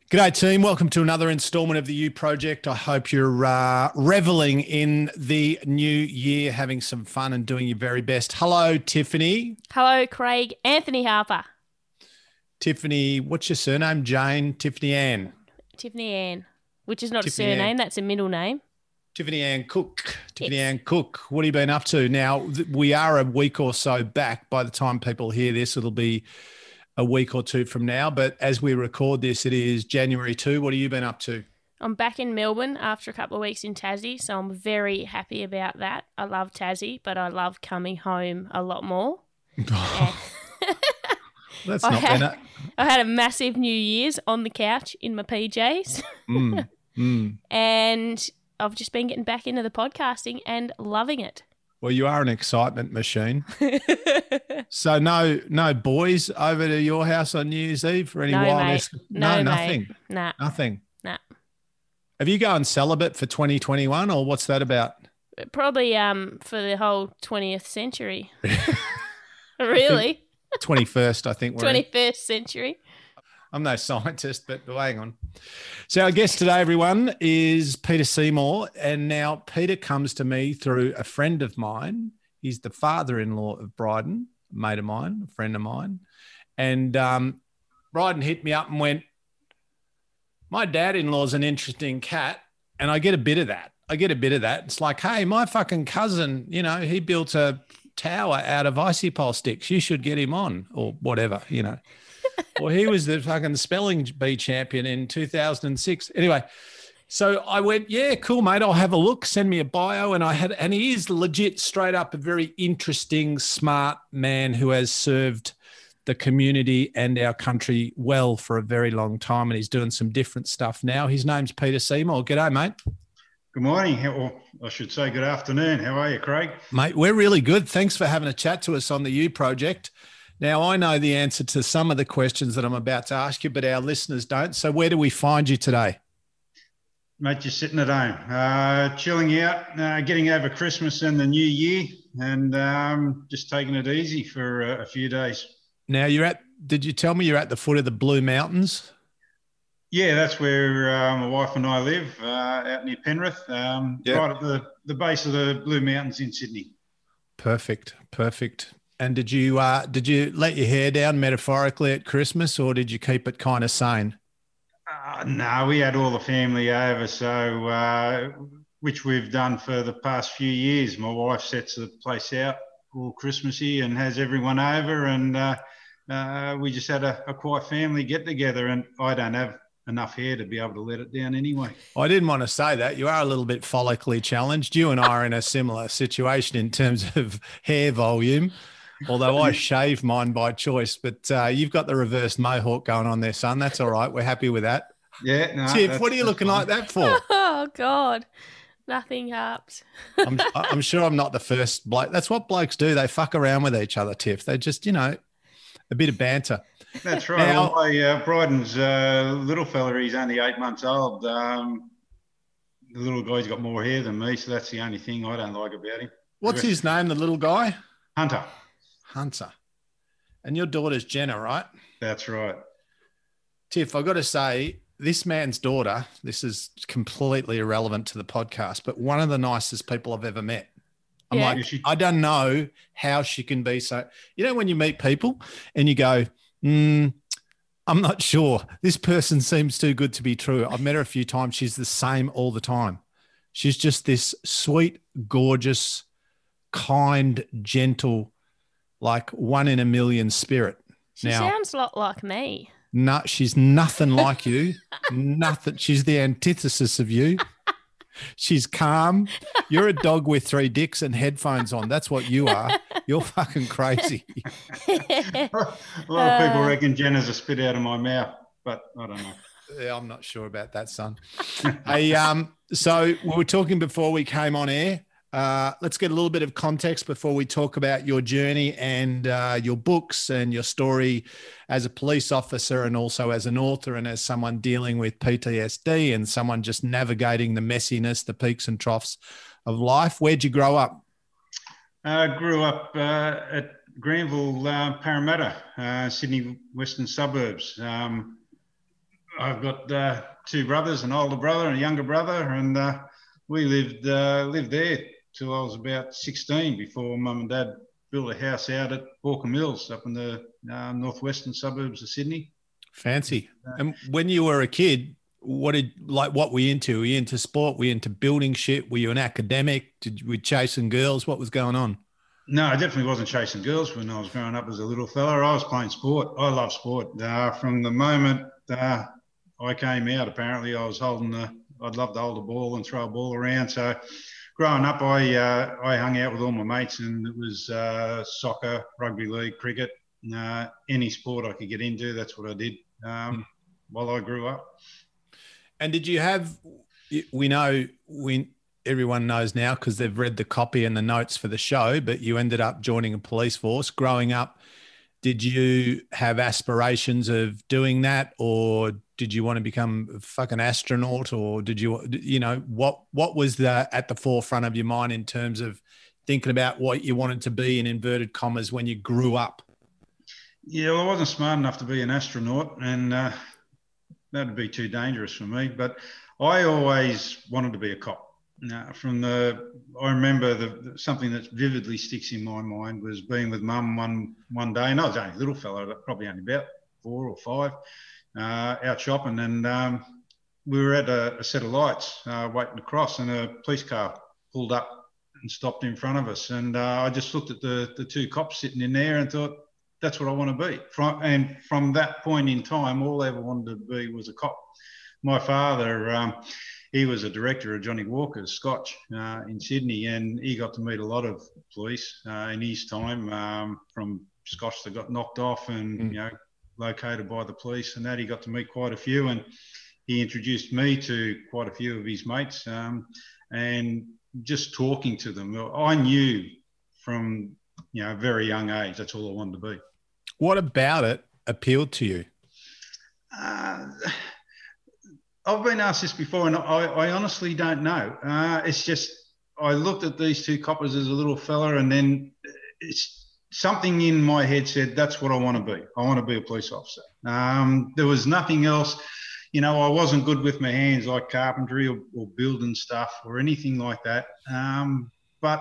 G'day team, welcome to another instalment of the U Project. I hope you're reveling in the new year, having some fun and doing your very best. Hello, Tiffany. Hello, Craig. Anthony Harper. Tiffany, what's your surname? Jane? Tiffany Ann? Tiffany Ann, which is not Tiffany a surname, Ann. that's a middle name. Tiffany Ann Cook. Tiffany Yes. Ann Cook. What have you been up to? Now, we are a week or so back. By the time people hear this, it'll be a week or two from now. But as we record this, it is January 2. What have you been up to? I'm back in Melbourne after a couple of weeks in Tassie, so I'm very happy about that. I love Tassie, but I love coming home a lot more. That's not bad. I had a massive New Year's on the couch in my PJs. And I've just been getting back into the podcasting and loving it. Well, you are an excitement machine. So no boys over to your house on New Year's Eve for any No, wildness? mate. No, No, nothing. mate. Nah. Nothing. Nah. Have you gone celibate for 2021 or what's that about? Probably for the whole 20th century. Really? 21st, I think we're in. 21st century. I'm no scientist, but hang on. So our guest today, everyone, is Peter Seymour. And now Peter comes to me through a friend of mine. He's the father-in-law of Bryden, a mate of mine, a friend of mine. And Bryden hit me up and went, my dad-in-law's an interesting cat. And I get a bit of that. It's like, hey, my fucking cousin, he built a tower out of icy pole sticks. You should get him on or whatever, Well, he was the fucking spelling bee champion in 2006. Anyway, so I went, yeah, cool, mate. I'll have a look. Send me a bio. And he is legit, straight up, a very interesting, smart man who has served the community and our country well for a very long time. And he's doing some different stuff now. His name's Peter Seymour. G'day, mate. Good morning. Or I should say good afternoon. How are you, Craig? Mate, we're really good. Thanks for having a chat to us on the U Project. Now, I know the answer to some of the questions that I'm about to ask you, but our listeners don't. So where do we find you today? Mate, just sitting at home, chilling out, getting over Christmas and the new year, and just taking it easy for a few days. Now, did you tell me you're at the foot of the Blue Mountains? Yeah, that's where my wife and I live, out near Penrith, right at the base of the Blue Mountains in Sydney. Perfect. And did you let your hair down metaphorically at Christmas, or did you keep it kind of sane? No, we had all the family over, so which we've done for the past few years. My wife sets the place out all Christmassy and has everyone over, and we just had a quiet family get together. And I don't have enough hair to be able to let it down anyway. I didn't want to say that. You are a little bit follically challenged. You and I are in a similar situation in terms of hair volume. Although I shave mine by choice, but you've got the reverse mohawk going on there, son. That's all right. We're happy with that. Yeah. No, Tiff, what are you looking like that for? Oh, God. Nothing helped. I'm sure I'm not the first bloke. That's what blokes do. They fuck around with each other, Tiff. They just, a bit of banter. That's right. Now, Bryden's little fella, he's only 8 months old. The little guy's got more hair than me, so that's the only thing I don't like about him. What's his name, the little guy? Hunter. And your daughter's Jenna, right? That's right. Tiff, I've got to say, this man's daughter, this is completely irrelevant to the podcast, but one of the nicest people I've ever met. I'm like, I don't know how she can be so, when you meet people and you go, I'm not sure. This person seems too good to be true. I've met her a few times. She's the same all the time. She's just this sweet, gorgeous, kind, gentle, like one in a million spirit. She sounds a lot like me. No, she's nothing like you. Nothing. She's the antithesis of you. She's calm. You're a dog with 3 dicks and headphones on. That's what you are. You're fucking crazy. A lot of people reckon Jenna's a spit out of my mouth, but I don't know. Yeah, I'm not sure about that, son. Hey, so we were talking before we came on air. Let's get a little bit of context before we talk about your journey and your books and your story as a police officer and also as an author and as someone dealing with PTSD and someone just navigating the messiness, the peaks and troughs of life. Where'd you grow up? I grew up at Granville, Parramatta, Sydney western suburbs. I've got two brothers, an older brother and a younger brother, and we lived there till I was about 16 before Mum and Dad built a house out at Baulkham Hills up in the northwestern suburbs of Sydney. Fancy. And when you were a kid, what were you into? Were you into sport? Were you into building shit? Were you an academic? Were you chasing girls? What was going on? No, I definitely wasn't chasing girls when I was growing up as a little fella. I was playing sport. I love sport. From the moment I came out, apparently I'd love to hold a ball and throw a ball around. So growing up, I hung out with all my mates, and it was soccer, rugby league, cricket, any sport I could get into. That's what I did while I grew up. And did you have? Everyone knows now because they've read the copy and the notes for the show, but you ended up joining a police force. Growing up, did you have aspirations of doing that, or did you want to become a fucking astronaut, or did you what was at the forefront of your mind in terms of thinking about what you wanted to be in inverted commas when you grew up? Yeah, well, I wasn't smart enough to be an astronaut, and that'd be too dangerous for me. But I always wanted to be a cop. I remember something that vividly sticks in my mind was being with Mum one day, and I was only a little fella, probably only about 4 or 5, out shopping, and we were at a set of lights waiting to cross, and a police car pulled up and stopped in front of us, and I just looked at the two cops sitting in there and thought, that's what I want to be. From that point in time, all I ever wanted to be was a cop. My father, he was a director of Johnny Walker's Scotch in Sydney, and he got to meet a lot of police in his time, from Scotch that got knocked off and located by the police, and that he got to meet quite a few, and he introduced me to quite a few of his mates, and just talking to them, I knew from a very young age that's all I wanted to be. What about it appealed to you? I've been asked this before, and I honestly don't know. It's just I looked at these two coppers as a little fella, and then it's something in my head said, that's what I want to be. I want to be a police officer. There was nothing else. I wasn't good with my hands like carpentry or building stuff or anything like that. But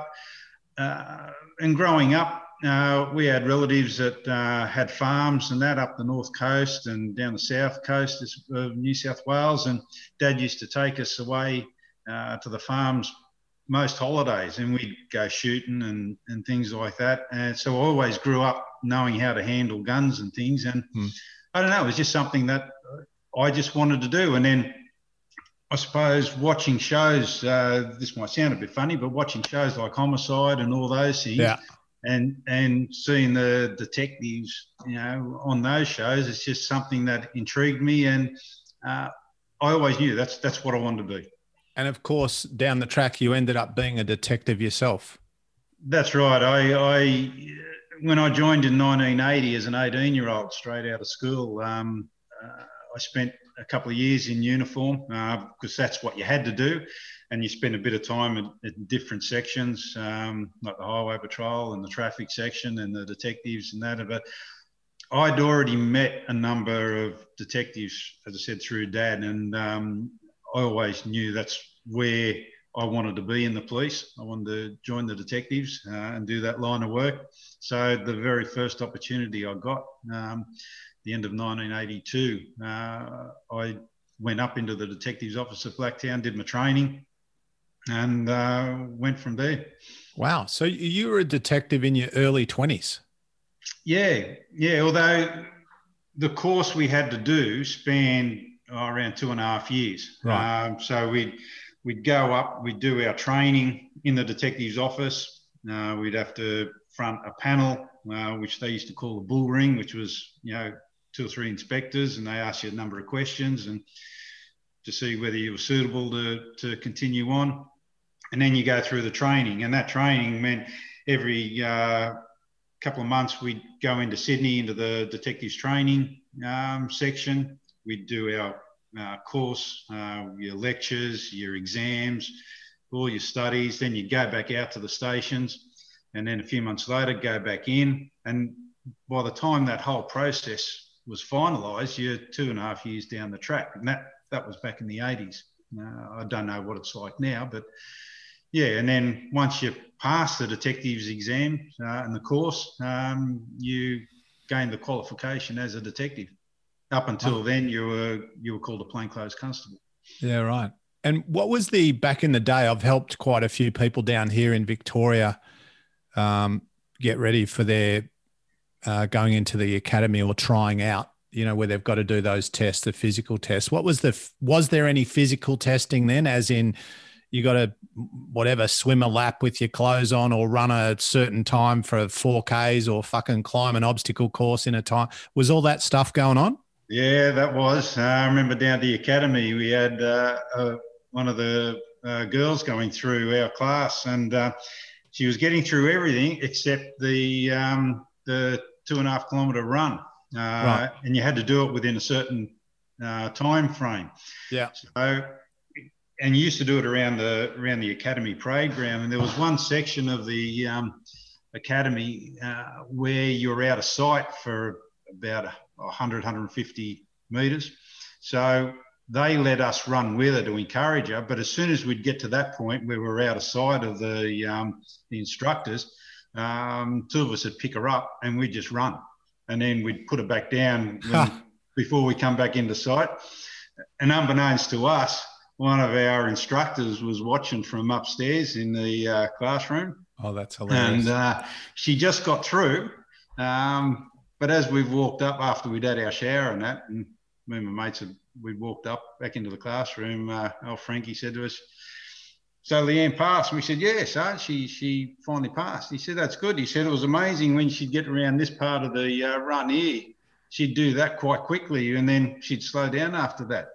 growing up, we had relatives that had farms and that up the north coast and down the south coast of New South Wales, and Dad used to take us away to the farms most holidays, and we'd go shooting and things like that. And so I always grew up knowing how to handle guns and things, and I don't know, it was just something that I just wanted to do. And then I suppose watching shows, this might sound a bit funny, but watching shows like Homicide and all those things, and seeing the detectives, on those shows, it's just something that intrigued me, and I always knew that's what I wanted to be. And of course, down the track, you ended up being a detective yourself. That's right. I when I joined in 1980 as an 18-year-old, straight out of school, I spent a couple of years in uniform because that's what you had to do. And you spend a bit of time at different sections, like the highway patrol and the traffic section and the detectives and that. But I'd already met a number of detectives, as I said, through Dad. And I always knew that's where I wanted to be in the police. I wanted to join the detectives and do that line of work. So the very first opportunity I got, the end of 1982, I went up into the detective's office at Blacktown, did my training, and went from there. Wow. So you were a detective in your early 20s? Yeah. Although the course we had to do spanned around 2.5 years. Right. So we'd go up, we'd do our training in the detective's office. We'd have to front a panel, which they used to call the bull ring, which was, 2 or 3 inspectors, and they asked you a number of questions and to see whether you were suitable to continue on. And then you go through the training, and that training meant every couple of months we'd go into Sydney into the detectives training section. We'd do our course, your lectures, your exams, all your studies. Then you'd go back out to the stations, and then a few months later go back in. And by the time that whole process was finalised, you're 2.5 years down the track. And that was back in the 80s. I don't know what it's like now, but yeah. And then once you pass the detective's exam and the course, you gain the qualification as a detective. Up until then, you were called a plainclothes constable. Yeah, right. And what was back in the day, I've helped quite a few people down here in Victoria get ready for their going into the academy or trying out, where they've got to do those tests, the physical tests. Was there any physical testing then, as in you got to swim a lap with your clothes on or run a certain time for 4Ks or fucking climb an obstacle course in a time? Was all that stuff going on? Yeah, that was. I remember down at the academy, we had one of the girls going through our class, and she was getting through everything except the 2.5 kilometre run. Right. And you had to do it within a certain time frame. Yeah. So, and you used to do it around the academy parade ground, and there was one section of the academy where you were out of sight for about 100, 150 metres. So they let us run with her to encourage her, but as soon as we'd get to that point where we were out of sight of the instructors, two of us would pick her up and we'd just run, and then we'd put her back down before we come back into sight. And unbeknownst to us, one of our instructors was watching from upstairs in the classroom. Oh, that's hilarious. And she just got through. But as we've walked up after we'd had our shower and that, and me and my mates, we'd walked up back into the classroom, old Frankie said to us, "So Leanne passed?" We said, "Yeah, Sarge, she finally passed." He said, "That's good." He said, "It was amazing when she'd get around this part of the run here. She'd do that quite quickly, and then she'd slow down after that."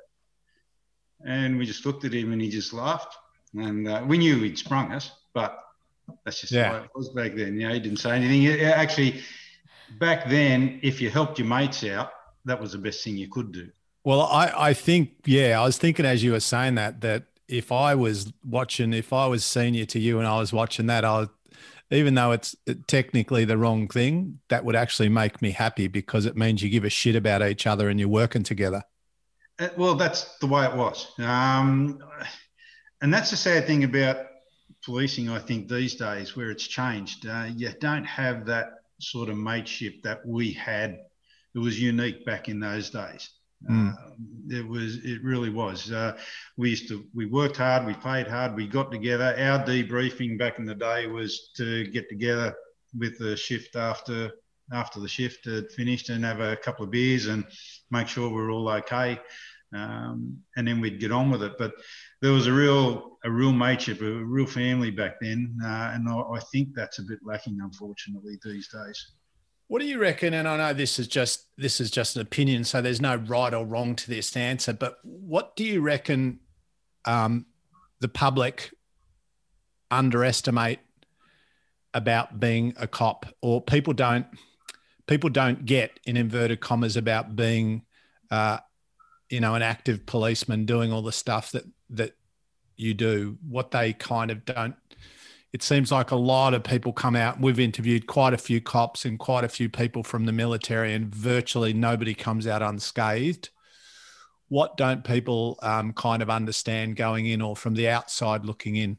And we just looked at him and he just laughed. And we knew he'd sprung us, but that's just the way it was back then. He didn't say anything. Actually, back then, if you helped your mates out, that was the best thing you could do. Well, I think, I was thinking as you were saying that if I was senior to you and I was watching that, even though it's technically the wrong thing, that would actually make me happy because it means you give a shit about each other and you're working together. Well, that's the way it was. And that's the sad thing about policing, I think, these days, where it's changed. You don't have that sort of mateship that we had. It was unique back in those days. It really was. We worked hard, we played hard, we got together. Our debriefing back in the day was to get together with the shift after the shift had finished and have a couple of beers and make sure we're all okay. And then we'd get on with it. But there was a real mateship, a real family back then. And I think that's a bit lacking, unfortunately, these days. What do you reckon? And I know this is just an opinion, so there's no right or wrong to this answer, but what do you reckon the public underestimate about being a cop, or people don't get, in inverted commas, about being an active policeman doing all the stuff that you do? What they kind of don't. It seems like a lot of people come out. We've interviewed quite a few cops and quite a few people from the military, and virtually nobody comes out unscathed. What don't people kind of understand going in, or from the outside looking in?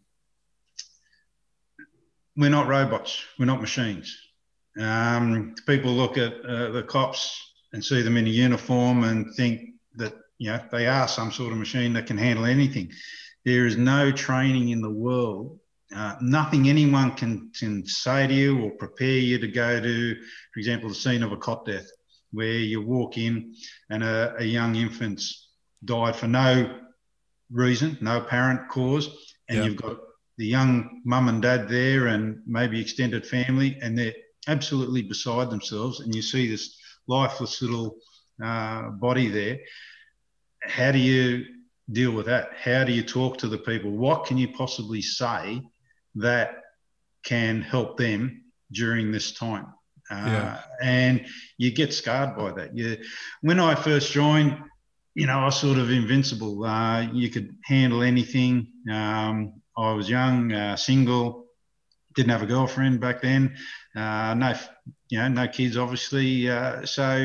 We're not robots. We're not machines. People look at the cops and see them in a uniform and think that they are some sort of machine that can handle anything. There is no training in the world. Nothing anyone can say to you or prepare you to go to, for example, the scene of a cot death, where you walk in and a young infant's died for no reason, no apparent cause, and you've got the young mum and dad there and maybe extended family, and they're absolutely beside themselves, and you see this lifeless little body there. How do you deal with that? How do you talk to the people? What can you possibly say that can help them during this time? And you get scarred by that. When I first joined, I was sort of invincible. You could handle anything. I was young, single, didn't have a girlfriend back then. No kids, obviously. So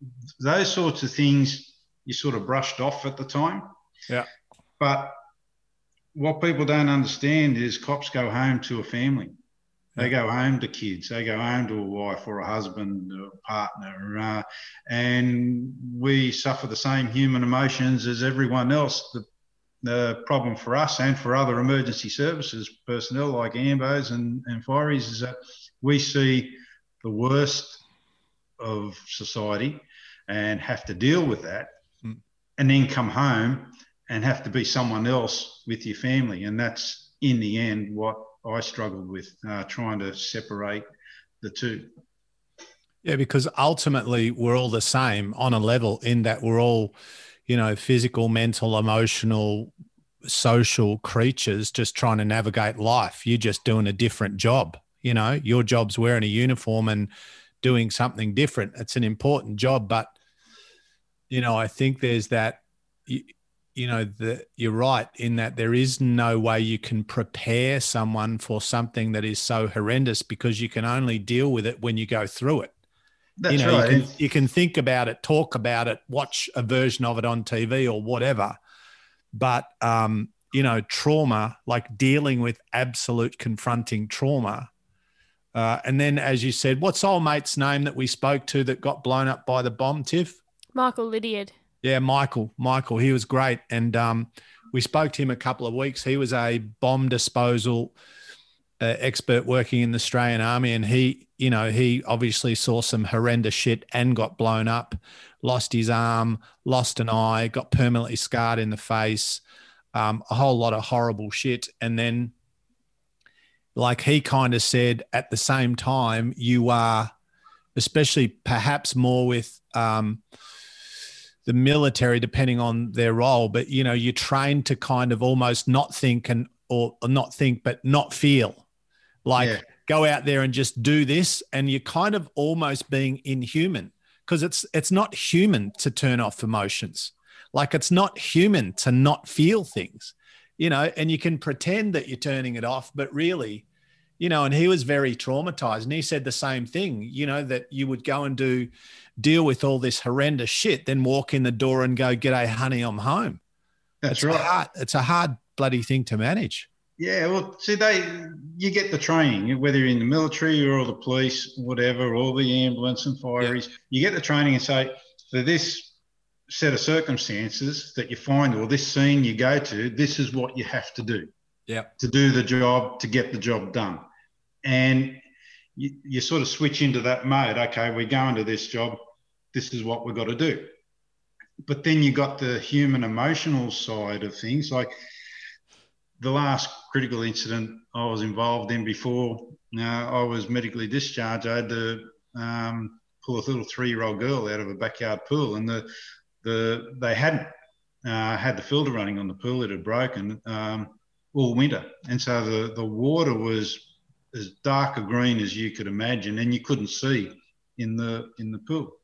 those sorts of things you sort of brushed off at the time. Yeah. But what people don't understand is cops go home to a family. They go home to kids. They go home to a wife or a husband or a partner. And we suffer the same human emotions as everyone else. The problem for us and for other emergency services personnel like ambos and fireys is that we see the worst of society and have to deal with that, and then come home and have to be someone else with your family. And that's, in the end, what I struggled with, trying to separate the two. Yeah, because ultimately we're all the same on a level, in that we're all, physical, mental, emotional, social creatures just trying to navigate life. You're just doing a different job. Your job's wearing a uniform and doing something different. It's an important job, but, I think there's that, you're right in that there is no way you can prepare someone for something that is so horrendous, because you can only deal with it when you go through it. That's right. You can think about it, talk about it, watch a version of it on TV or whatever. But, trauma, like dealing with absolute confronting trauma. And then, as you said, what's old mate's name that we spoke to that got blown up by the bomb, Tiff? Michael Lydiard. Yeah, Michael, he was great. And we spoke to him a couple of weeks. He was a bomb disposal expert working in the Australian Army. And he obviously saw some horrendous shit and got blown up, lost his arm, lost an eye, got permanently scarred in the face, a whole lot of horrible shit. And then, like he kind of said, at the same time, you are, especially perhaps more with the military, depending on their role, but, you're trained to kind of almost not think or not think, but not feel. Like go out there and just do this, and you're kind of almost being inhuman, because it's not human to turn off emotions. Like it's not human to not feel things, and you can pretend that you're turning it off, but really, and he was very traumatized, and he said the same thing, that you would go and deal with all this horrendous shit, then walk in the door and go, "G'day, honey, I'm home." That's right. It's a hard bloody thing to manage. Yeah, well, see, you get the training, whether you're in the military or the police, whatever, or the ambulance and fireys, you get the training and say, for this set of circumstances that you find, or this scene you go to, this is what you have to do. Yeah. To do the job, to get the job done. And you sort of switch into that mode. Okay, we're going to this job. This is what we've got to do. But then you got the human emotional side of things. Like the last critical incident I was involved in before I was medically discharged, I had to pull a little 3-year-old girl out of a backyard pool, and they hadn't had the filter running on the pool. It had broken all winter, and so the water was as dark a green as you could imagine, and you couldn't see in the pool.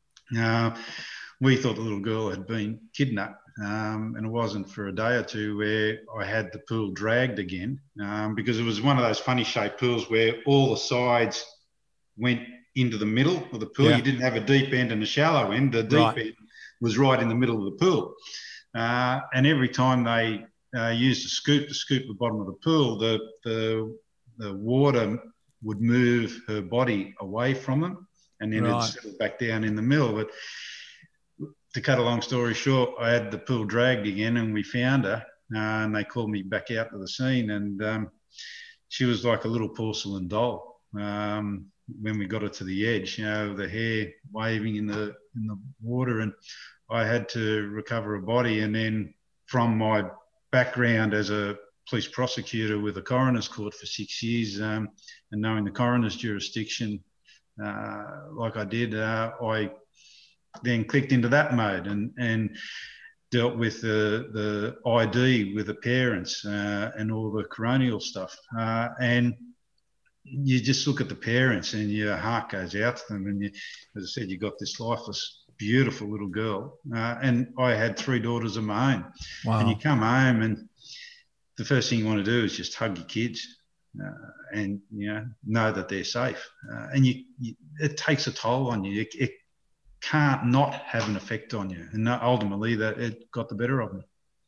We thought the little girl had been kidnapped, and it wasn't for a day or two where I had the pool dragged again, because it was one of those funny shaped pools where all the sides went into the middle of the pool. Yeah. You didn't have a deep end and a shallow end. The deep end was right in the middle of the pool. And every time they used a scoop to scoop the bottom of the pool, the water would move her body away from them, and then it'd settle back down in the middle. But to cut a long story short, I had the pool dragged again, and we found her, and they called me back out to the scene, and she was like a little porcelain doll. When we got her to the edge, the hair waving in the water, and I had to recover a body. And then from my background as a police prosecutor with a coroner's court for 6 years, and knowing the coroner's jurisdiction like I did, I then clicked into that mode and dealt with the ID with the parents and all the coronial stuff. And you just look at the parents and your heart goes out to them. And as I said, you got this lifeless, beautiful little girl. And I had 3 daughters of my own. Wow. And you come home and the first thing you want to do is just hug your kids and, know that they're safe. And it takes a toll on you. can't not have an effect on you. And ultimately that it got the better of me.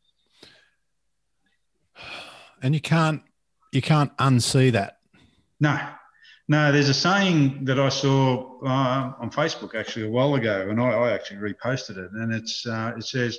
And you can't unsee that. No, there's a saying that I saw on Facebook actually a while ago, and I actually reposted it. And it says,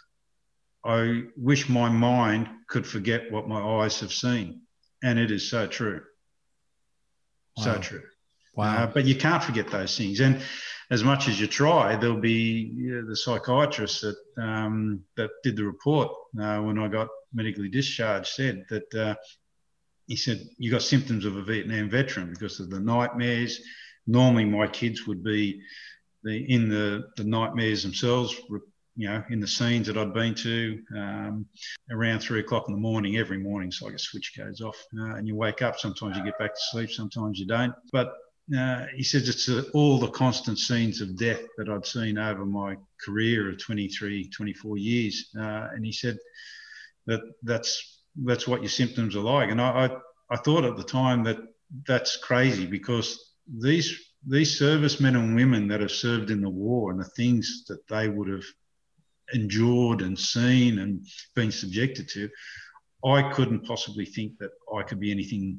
I wish my mind could forget what my eyes have seen. And it is so true. Wow. So true. Wow. But you can't forget those things. And as much as you try, there'll be the psychiatrist that did the report when I got medically discharged said that he said, you got symptoms of a Vietnam veteran because of the nightmares. Normally my kids would be in the nightmares themselves, in the scenes that I'd been to around 3 o'clock in the morning, every morning. So like a switch goes off and you wake up. Sometimes you get back to sleep, sometimes you don't. But he says it's all the constant scenes of death that I'd seen over my career of 23, 24 years. And he said that's what your symptoms are like. And I thought at the time that that's crazy because these servicemen and women that have served in the war and the things that they would have endured and seen and been subjected to, I couldn't possibly think that I could be anything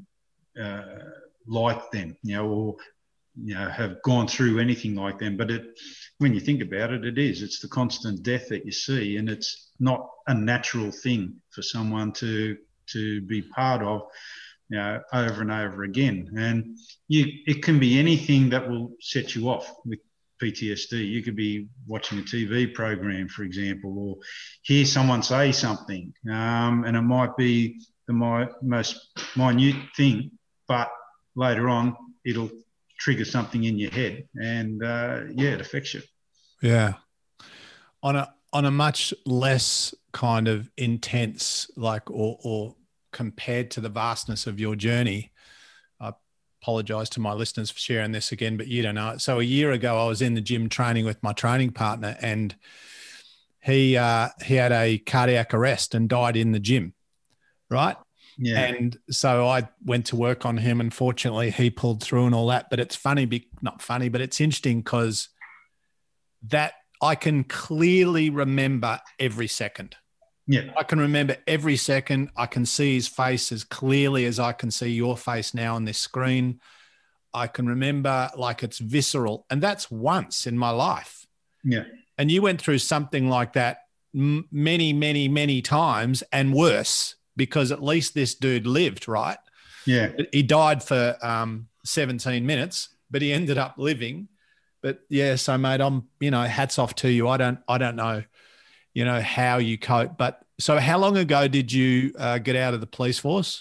like them, or have gone through anything like them. But when you think about it, it's the constant death that you see, and it's not a natural thing for someone to be part of, over and over again. And it can be anything that will set you off with PTSD. You could be watching a TV program, for example, or hear someone say something, and it might be the most minute thing, but later on it'll trigger something in your head, and it affects you. Yeah. On a much less kind of intense, or compared to the vastness of your journey, I apologize to my listeners for sharing this again, but you don't know it. So a year ago, I was in the gym training with my training partner, and he had a cardiac arrest and died in the gym, right? Yeah. And so I went to work on him, and fortunately he pulled through and all that. But it's not funny, but it's interesting because that I can clearly remember every second. Yeah. I can remember every second. I can see his face as clearly as I can see your face now on this screen. I can remember like it's visceral. And that's once in my life. Yeah. And you went through something like that many, many, many times, and worse, because at least this dude lived, right? Yeah. He died for 17 minutes, but he ended up living. But yeah, so mate, hats off to you. I don't know, how you cope. But so how long ago did you get out of the police force?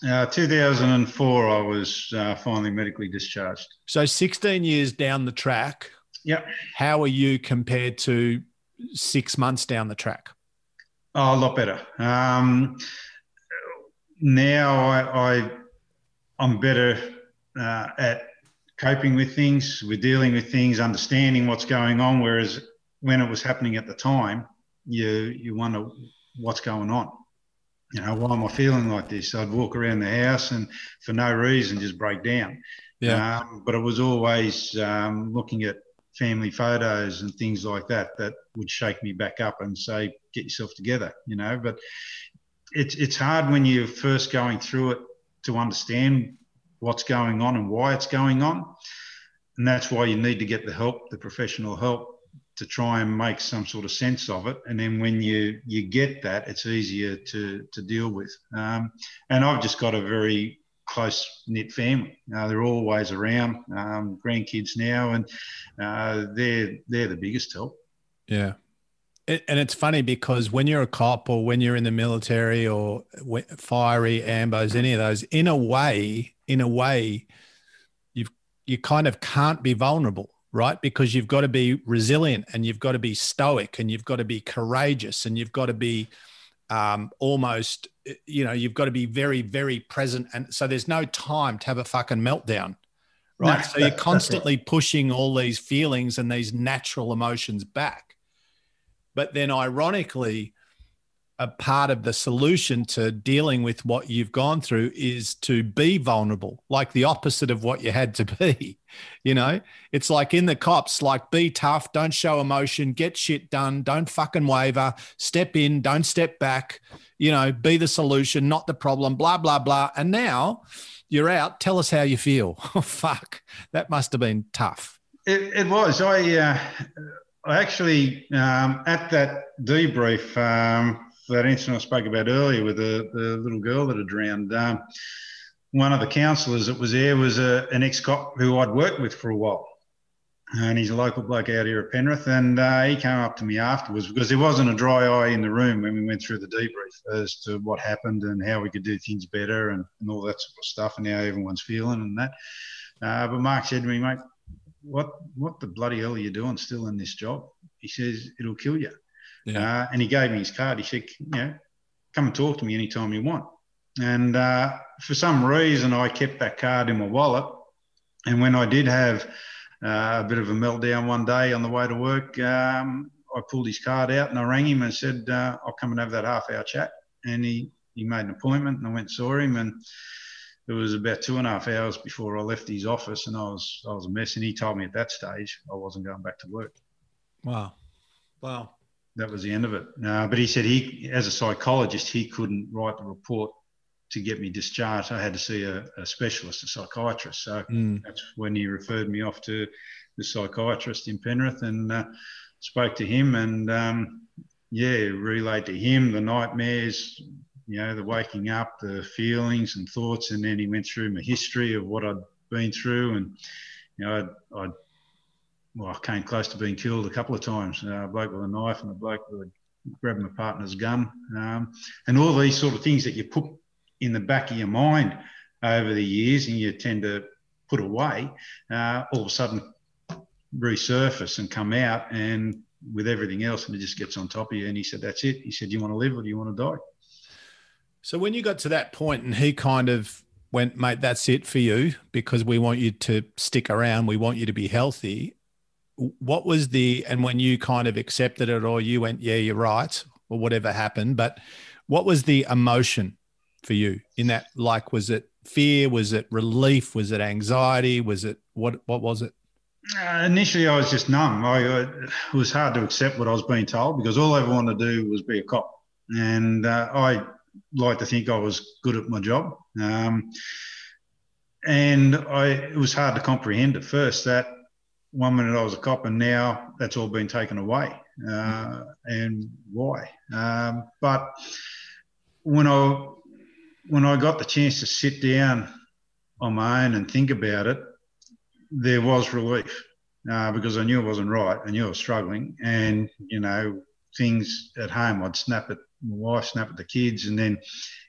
2004, I was finally medically discharged. So 16 years down the track. Yep. How are you compared to 6 months down the track? Oh, a lot better. Now I'm better at coping with things, with dealing with things, understanding what's going on. Whereas when it was happening at the time, you wonder what's going on. Why am I feeling like this? I'd walk around the house and for no reason just break down. Yeah. But it was always looking at family photos and things like that would shake me back up and say, get yourself together, But it's hard when you're first going through it to understand what's going on and why it's going on. And that's why you need to get the help, the professional help, to try and make some sort of sense of it. And then when you get that, it's easier to deal with. And I've just got a very close-knit family. They're always around, grandkids now, and they're the biggest help. Yeah. And it's funny because when you're a cop or when you're in the military or fiery, ambos, any of those, in a way, you kind of can't be vulnerable, right? Because you've got to be resilient and you've got to be stoic and you've got to be courageous and you've got to be almost, you've got to be very, very present. And so there's no time to have a fucking meltdown, right? No, so you're constantly pushing all these feelings and these natural emotions back. But then ironically, a part of the solution to dealing with what you've gone through is to be vulnerable, like the opposite of what you had to be. You know, it's like in the cops, like be tough, don't show emotion, get shit done, don't fucking waver, step in, don't step back, you know, be the solution, not the problem, blah, blah, blah. And now you're out. Tell us how you feel. Oh, fuck. That must have been tough. It was. I actually, at that debrief, that incident I spoke about earlier with the little girl that had drowned, one of the counsellors that was there was an ex-cop who I'd worked with for a while. And he's a local bloke out here at Penrith. And he came up to me afterwards because there wasn't a dry eye in the room when we went through the debrief as to what happened and how we could do things better and all that sort of stuff and how everyone's feeling and that. But Mark said to me, mate, what the bloody hell are you doing still in this job? He says, it'll kill you. Yeah. And he gave me his card. He said, you know, come and talk to me anytime you want. And for some reason, I kept that card in my wallet. And when I did have a bit of a meltdown one day on the way to work, I pulled his card out and I rang him and said, I'll come and have that half-hour chat. And he made an appointment and I went and saw him. And it was about 2.5 hours before I left his office and I was a mess. And he told me at that stage I wasn't going back to work. Wow. That was the end of it. But he said as a psychologist, he couldn't write the report to get me discharged. I had to see a specialist, a psychiatrist. So that's when he referred me off to the psychiatrist in Penrith and spoke to him and, relayed to him the nightmares, you know, the waking up, the feelings and thoughts. And then he went through my history of what I'd been through. And, you know, I came close to being killed a couple of times. A bloke with a knife and a bloke with grabbed my partner's gun. And all these sort of things that you put in the back of your mind over the years and you tend to put away, all of a sudden resurface and come out and with everything else and it just gets on top of you. And he said, that's it. He said, do you want to live or do you want to die? So when you got to that point and he kind of went, mate, that's it for you because we want you to stick around. We want you to be healthy. What was and when you kind of accepted it or you went, yeah, you're right, or whatever happened, but what was the emotion for you in that? Like, was it fear? Was it relief? Was it anxiety? Was it, what was it? Initially, I was just numb. It was hard to accept what I was being told because all I ever wanted to do was be a cop. And I like to think I was good at my job. It was hard to comprehend at first that one minute I was a cop and now that's all been taken away. And why? But when I got the chance to sit down on my own and think about it, there was relief because I knew it wasn't right. I knew I was struggling and, you know, things at home, I'd snap at my wife, snap at the kids, and then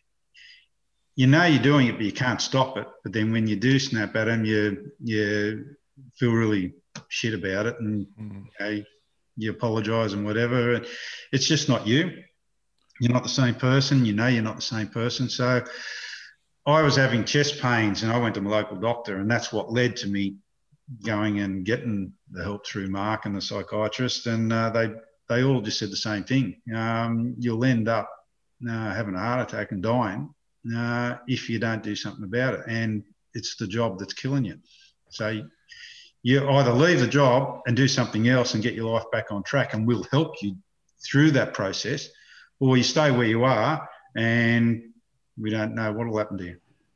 you know you're doing it, but you can't stop it. But then when you do snap at them, you feel really shit about it and you apologise and whatever. It's just not you. You're not the same person. You know you're not the same person. So I was having chest pains and I went to my local doctor and that's what led to me going and getting the help through Mark and the psychiatrist. And they all just said the same thing. You'll end up having a heart attack and dying if you don't do something about it. And it's the job that's killing you. So you either leave the job and do something else and get your life back on track and we'll help you through that process, or you stay where you are and we don't know what will happen to you.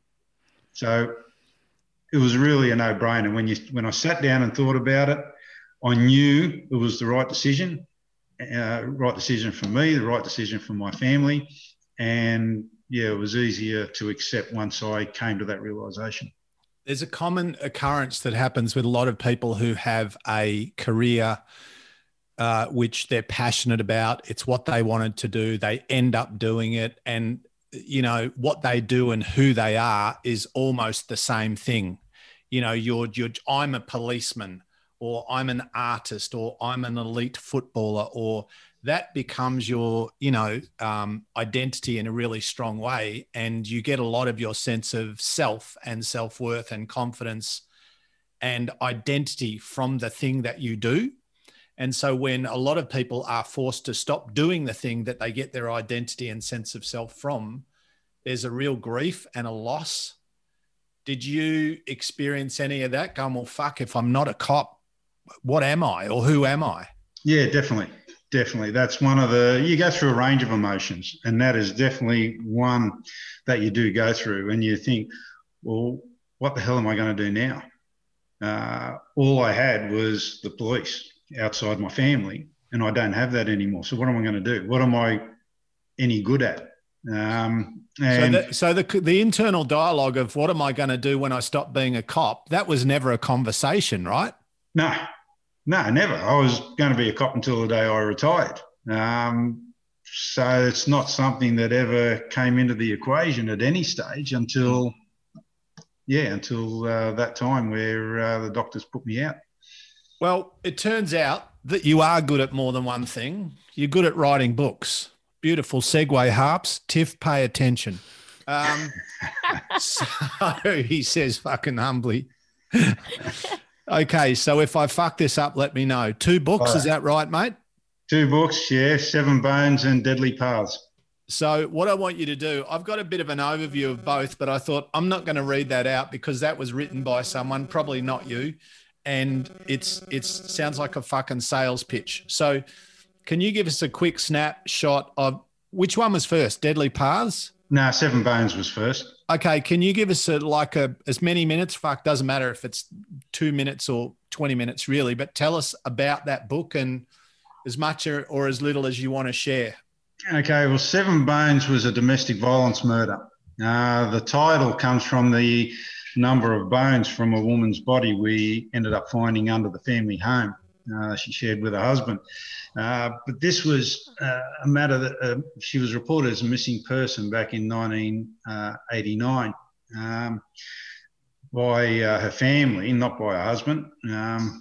So it was really a no-brainer. When I sat down and thought about it, I knew it was the right decision for me, the right decision for my family. And yeah, it was easier to accept once I came to that realisation. There's a common occurrence that happens with a lot of people who have a career which they're passionate about. It's what they wanted to do. They end up doing it. And, you know, what they do and who they are is almost the same thing. You know, I'm a policeman, or I'm an artist, or I'm an elite footballer, or that becomes your, you know, identity in a really strong way. And you get a lot of your sense of self and self-worth and confidence and identity from the thing that you do. And so when a lot of people are forced to stop doing the thing that they get their identity and sense of self from, there's a real grief and a loss. Did you experience any of that? Going, well, fuck, if I'm not a cop, what am I, or who am I? Yeah, definitely. Definitely. That's one of you go through a range of emotions, and that is definitely one that you do go through. And you think, well, what the hell am I going to do now? All I had was the police outside my family, and I don't have that anymore. So what am I going to do? What am I any good at? So the internal dialogue of what am I going to do when I stop being a cop, that was never a conversation, right? No, never. I was going to be a cop until the day I retired. So it's not something that ever came into the equation at any stage until that time where the doctors put me out. Well, it turns out that you are good at more than one thing. You're good at writing books. Beautiful segue, Harps. Tiff, pay attention. So he says fucking humbly. Okay, so if I fuck this up, let me know. 2 books, is that right, mate? 2 books, yeah. 7 Bones and Deadly Paths. So what I want you to do, I've got a bit of an overview of both, but I thought I'm not going to read that out because that was written by someone, probably not you, and it sounds like a fucking sales pitch. So can you give us a quick snapshot of which one was first, Deadly Paths? No, 7 Bones was first. Okay, can you give us as many minutes? Fuck, doesn't matter if it's 2 minutes or 20 minutes really, but tell us about that book and as much or as little as you want to share. Okay, well, 7 Bones was a domestic violence murder. The title comes from the number of bones from a woman's body we ended up finding under the family home she shared with her husband. But this was a matter that she was reported as a missing person back in 1989 by her family, not by her husband. And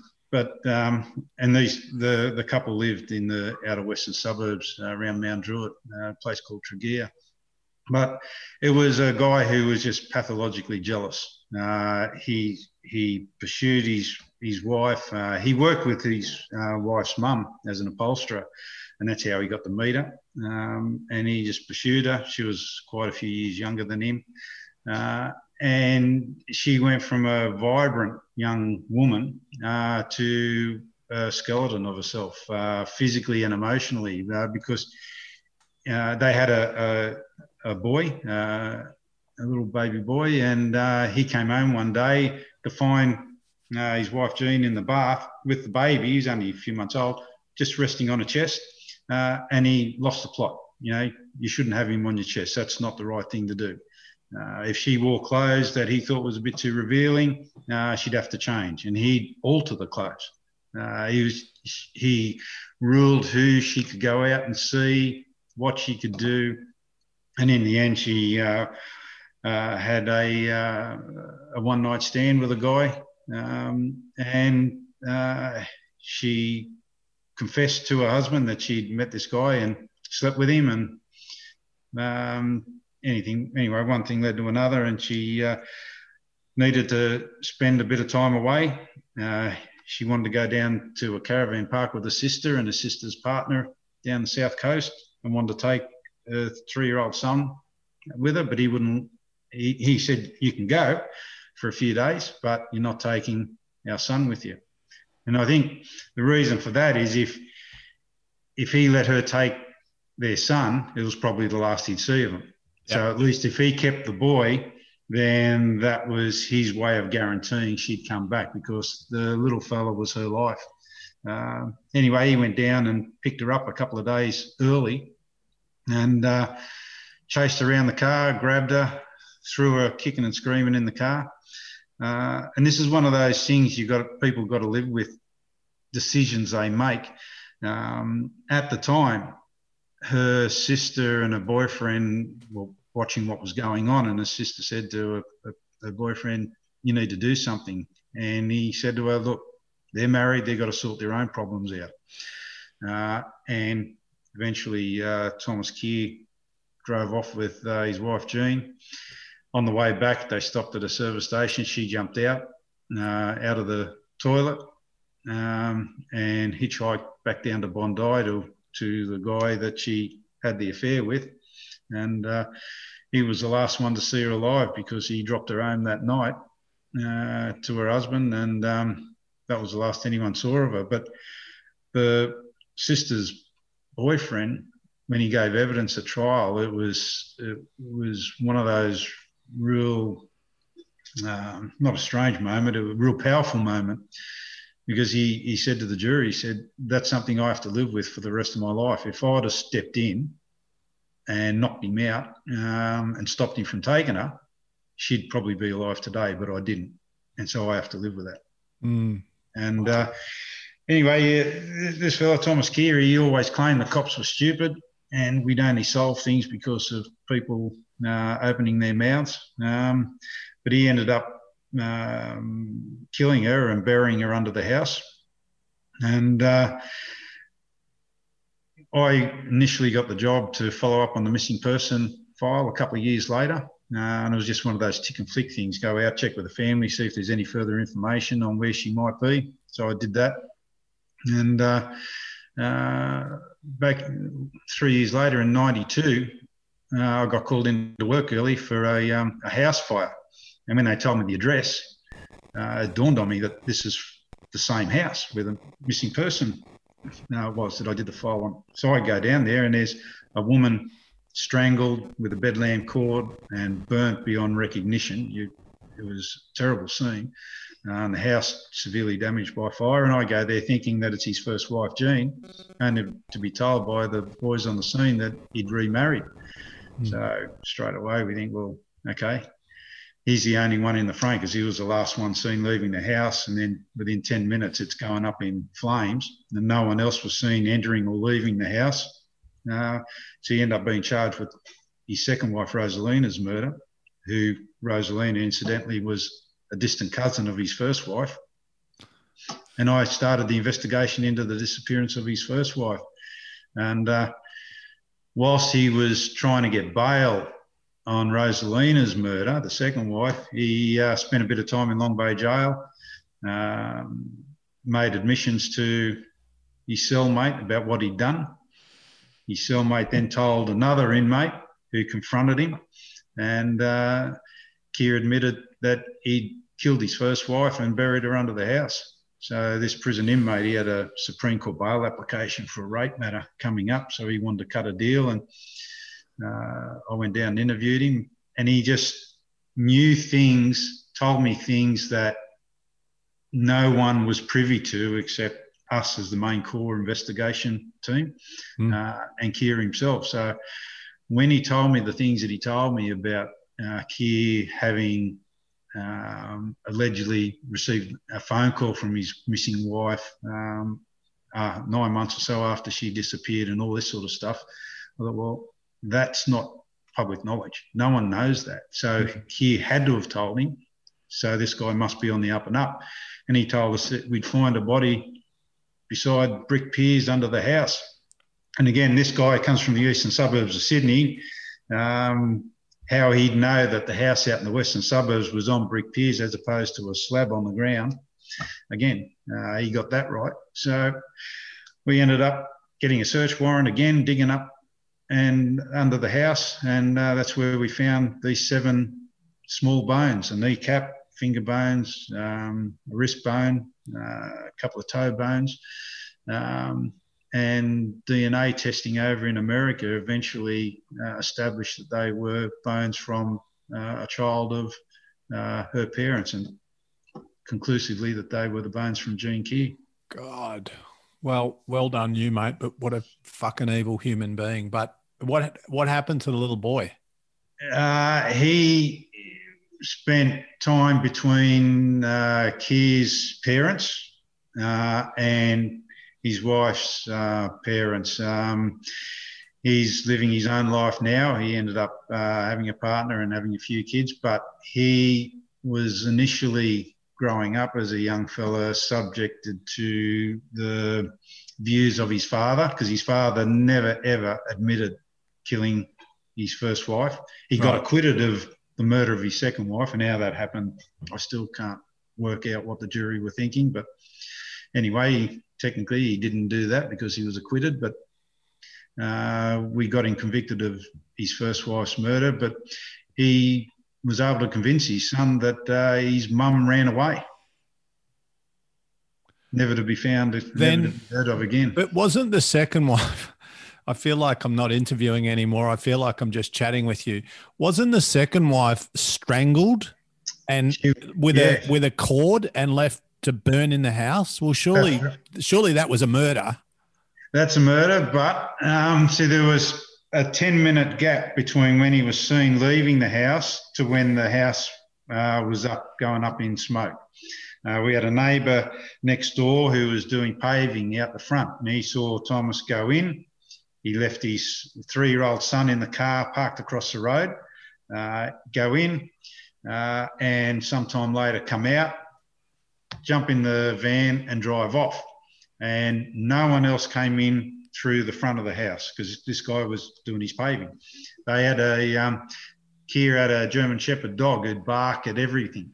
the couple lived in the outer western suburbs around Mount Druitt, a place called Tregear. But it was a guy who was just pathologically jealous. He pursued his wife. He worked with his wife's mum as an upholsterer, and that's how he got to meet her. And he just pursued her. She was quite a few years younger than him. And she went from a vibrant young woman to a skeleton of herself, physically and emotionally, because they had a boy, a little baby boy, and he came home one day to find his wife Jean in the bath with the baby. He's only a few months old, just resting on her chest, and he lost the plot. You shouldn't have him on your chest. That's not the right thing to do. If she wore clothes that he thought was a bit too revealing, she'd have to change, and he'd alter the clothes. He ruled who she could go out and see, what she could do, and in the end, she had a one-night stand with a guy, and she confessed to her husband that she'd met this guy and slept with him, and anyway, one thing led to another, and she needed to spend a bit of time away. She wanted to go down to a caravan park with her sister and her sister's partner down the south coast, and wanted to take her 3-year-old son with her, but he wouldn't. He said, "You can go for a few days, but you're not taking our son with you." And I think the reason for that is if he let her take their son, it was probably the last he'd see of him. Yep. So at least if he kept the boy, then that was his way of guaranteeing she'd come back, because the little fella was her life. Anyway, he went down and picked her up a couple of days early and chased her around the car, grabbed her, threw her kicking and screaming in the car. And this is one of those things people got to live with, decisions they make. At the time, her sister and her boyfriend were watching what was going on, and her sister said to her boyfriend, "You need to do something." And he said to her, "Look, they're married, they've got to sort their own problems out." And eventually Thomas Keir drove off with his wife Jean. On the way back, they stopped at a service station. She jumped out of the toilet, and hitchhiked back down to Bondi to the guy that she had the affair with. And he was the last one to see her alive because he dropped her home that night to her husband, and that was the last anyone saw of her. But the sister's boyfriend, when he gave evidence at trial, it was one of those real, not a strange moment, a real powerful moment, because he said to the jury, he said, that's something I have to live with for the rest of my life. If I'd have stepped in and knocked him out and stopped him from taking her, she'd probably be alive today, but I didn't. And so I have to live with that. Mm. And anyway, this fellow, Thomas Keir, he always claimed the cops were stupid and we'd only solve things because of people opening their mouths. But he ended up killing her and burying her under the house. And I initially got the job to follow up on the missing person file a couple of years later. And it was just one of those tick and flick things. Go out, check with the family, see if there's any further information on where she might be. So I did that. And back 3 years later in 92, I got called into work early for a house fire. And when they told me the address, it dawned on me that this is the same house where the missing person was that I did the file on. So I go down there and there's a woman strangled with a bedlamp cord and burnt beyond recognition. It was a terrible scene. And the house severely damaged by fire. And I go there thinking that it's his first wife, Jean, only to be told by the boys on the scene that he'd remarried. Mm. So straight away we think, well, okay, he's the only one in the frame because he was the last one seen leaving the house. And then within 10 minutes, it's going up in flames and no one else was seen entering or leaving the house. So he ended up being charged with his second wife, Rosalina's murder, who Rosalina, incidentally, was a distant cousin of his first wife. And I started the investigation into the disappearance of his first wife. And whilst he was trying to get bail on Rosalina's murder, the second wife, he spent a bit of time in Long Bay Jail, made admissions to his cellmate about what he'd done. His cellmate then told another inmate who confronted him, and Keir admitted that he'd killed his first wife and buried her under the house. So this prison inmate, he had a Supreme Court bail application for a rape matter coming up, so he wanted to cut a deal, and I went down and interviewed him, and he just knew things, told me things that no one was privy to except us as the main core investigation team and Keir himself. So when he told me the things that he told me about Keir having allegedly received a phone call from his missing wife 9 months or so after she disappeared and all this sort of stuff, I thought, well, that's not public knowledge. No one knows that. So Keir had to have told him. So this guy must be on the up and up. And he told us that we'd find a body beside brick piers under the house. And again, this guy comes from the eastern suburbs of Sydney. How he'd know that the house out in the western suburbs was on brick piers as opposed to a slab on the ground. Again, he got that right. So we ended up getting a search warrant again, digging up and under the house. And that's where we found these 7 small bones, a kneecap, finger bones, a wrist bone, a couple of toe bones. And DNA testing over in America eventually established that they were bones from a child of her parents, and conclusively that they were the bones from Jean Keir. God. Well done you, mate, but what a fucking evil human being. But what happened to the little boy? He spent time between Keir's parents and his wife's parents. He's living his own life now. He ended up having a partner and having a few kids, but he was initially growing up as a young fella subjected to the views of his father, because his father never, ever admitted killing his first wife. He got acquitted of the murder of his second wife, and how that happened, I still can't work out what the jury were thinking, but Anyway, technically he didn't do that because he was acquitted, but we got him convicted of his first wife's murder, but he was able to convince his son that his mum ran away, never to be found, never to be heard of again. But wasn't the second wife, I feel like I'm not interviewing anymore, I feel like I'm just chatting with you. Wasn't the second wife strangled and with a cord and left to burn in the house? Well, surely that was a murder. That's a murder, but see, there was a 10-minute gap between when he was seen leaving the house to when the house was going up in smoke. We had a neighbour next door who was doing paving out the front, and he saw Thomas go in. He left his 3-year-old son in the car parked across the road, go in, and sometime later come out, jump in the van and drive off. And no one else came in through the front of the house because this guy was doing his paving. They had Keir had a German Shepherd dog who'd bark at everything.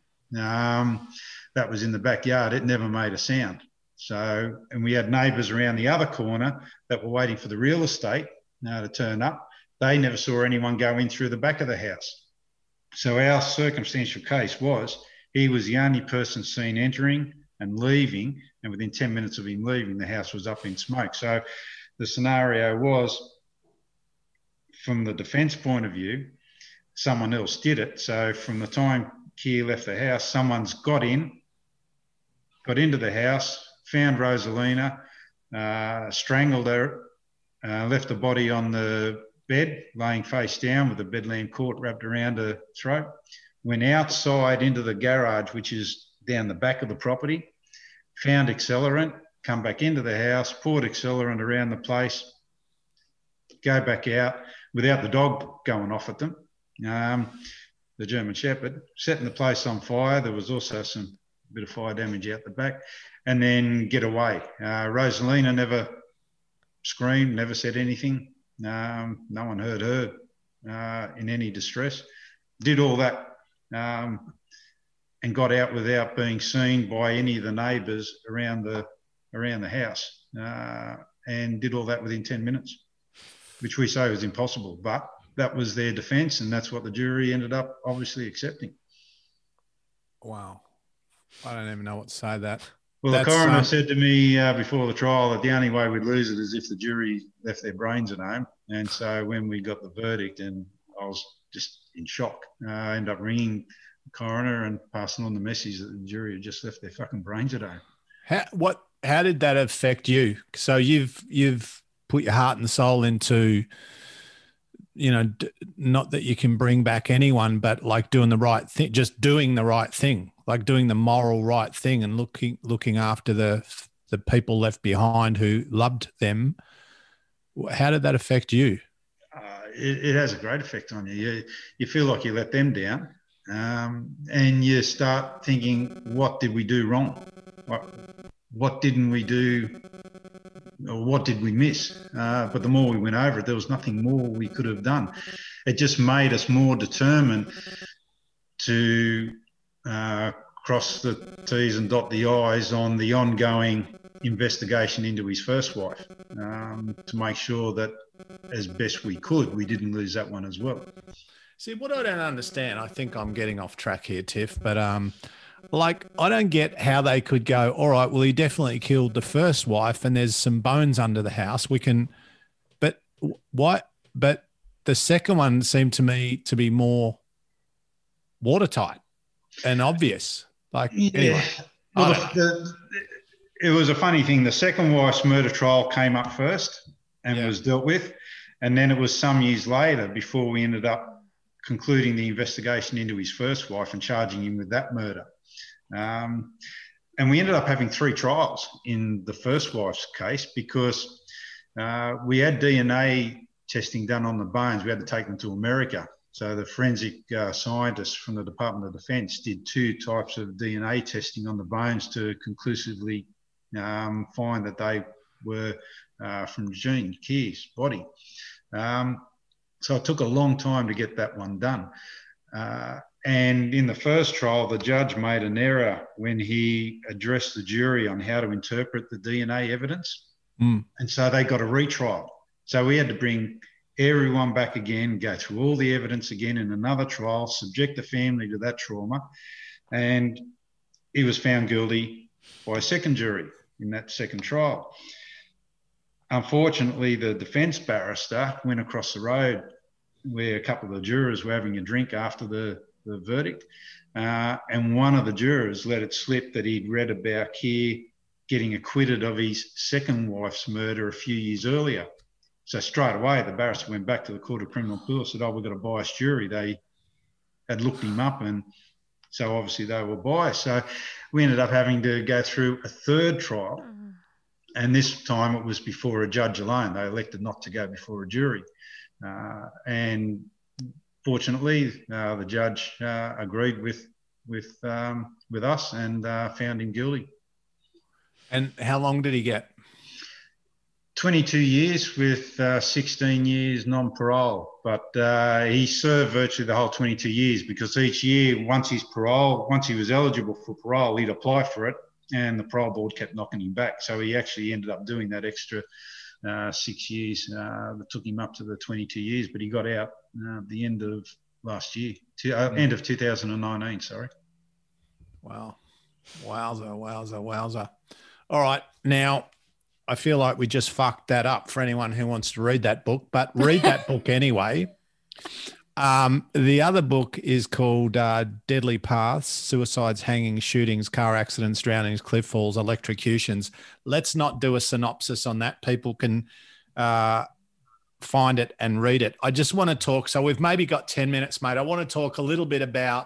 That was in the backyard. It never made a sound. So, and we had neighbours around the other corner that were waiting for the real estate to turn up. They never saw anyone go in through the back of the house. So our circumstantial case was he was the only person seen entering and leaving, and within 10 minutes of him leaving, the house was up in smoke. So the scenario was, from the defence point of view, someone else did it. So from the time Keir left the house, someone's got into the house, found Rosalina, strangled her, left the body on the bed, laying face down with the bedlam cord wrapped around her throat, went outside into the garage, which is down the back of the property, found accelerant, come back into the house, poured accelerant around the place, go back out without the dog going off at them, the German Shepherd, setting the place on fire. There was also a bit of fire damage out the back, and then get away. Rosalina never screamed, never said anything. No one heard her in any distress. Did all that and got out without being seen by any of the neighbours around the house, and did all that within 10 minutes, which we say was impossible. But that was their defence, and that's what the jury ended up obviously accepting. Wow. I don't even know what to say to that. Well, the coroner said to me before the trial that the only way we'd lose it is if the jury left their brains at home. And so when we got the verdict, and I was just in shock, I ended up ringing the coroner and passing on the message that the jury had just left their fucking brains at home. How did that affect you? So you've put your heart and soul into, not that you can bring back anyone, but like doing the right thing, just doing the right thing, like doing the moral right thing and looking after the people left behind who loved them. How did that affect you? It has a great effect on you. You feel like you let them down, and you start thinking, what did we do wrong? What didn't we do? Or what did we miss? But the more we went over it, there was nothing more we could have done. It just made us more determined to cross the T's and dot the I's on the ongoing investigation into his first wife, to make sure that as best we could, we didn't lose that one as well. See, what I don't understand, I think I'm getting off track here, Tiff, but I don't get how they could go, all right, well, he definitely killed the first wife and there's some bones under the house. But the second one seemed to me to be more watertight and obvious. Anyway. Well, it was a funny thing. The second wife's murder trial came up first and was dealt with. And then it was some years later before we ended up concluding the investigation into his first wife and charging him with that murder. And we ended up having 3 trials in the first wife's case because we had DNA testing done on the bones. We had to take them to America. So the forensic scientists from the Department of Defence did 2 types of DNA testing on the bones to conclusively find that they were from Jean Keir's body. So it took a long time to get that one done. And in the first trial, the judge made an error when he addressed the jury on how to interpret the DNA evidence. And so they got a retrial. So we had to bring everyone back again, go through all the evidence again in another trial, subject the family to that trauma. And he was found guilty by a second jury in that second trial. Unfortunately, the defence barrister went across the road where a couple of the jurors were having a drink after the verdict. And one of the jurors let it slip that he'd read about Keir getting acquitted of his second wife's murder a few years earlier. So straight away, the barrister went back to the Court of Criminal Appeal and said, we've got a biased jury. They had looked him up, and so obviously they were biased. So we ended up having to go through a third trial. And this time it was before a judge alone. They elected not to go before a jury. And fortunately, the judge agreed with us and found him guilty. And how long did he get? 22 years with 16 years non-parole. But he served virtually the whole 22 years because each year, once he was eligible for parole, he'd apply for it, and the parole board kept knocking him back. So he actually ended up doing that extra 6 years that took him up to the 22 years, but he got out at the end of last year, end of 2019, sorry. Wow. Wowza. All right. Now, I feel like we just fucked that up for anyone who wants to read that book, but read that book anyway. The other book is called Deadly Paths: Suicides, Hangings, Shootings, Car Accidents, Drownings, Cliff Falls, Electrocutions. Let's not do a synopsis on that. People can find it and read it. I just want to talk. So we've maybe got 10 minutes, mate. I want to talk a little bit about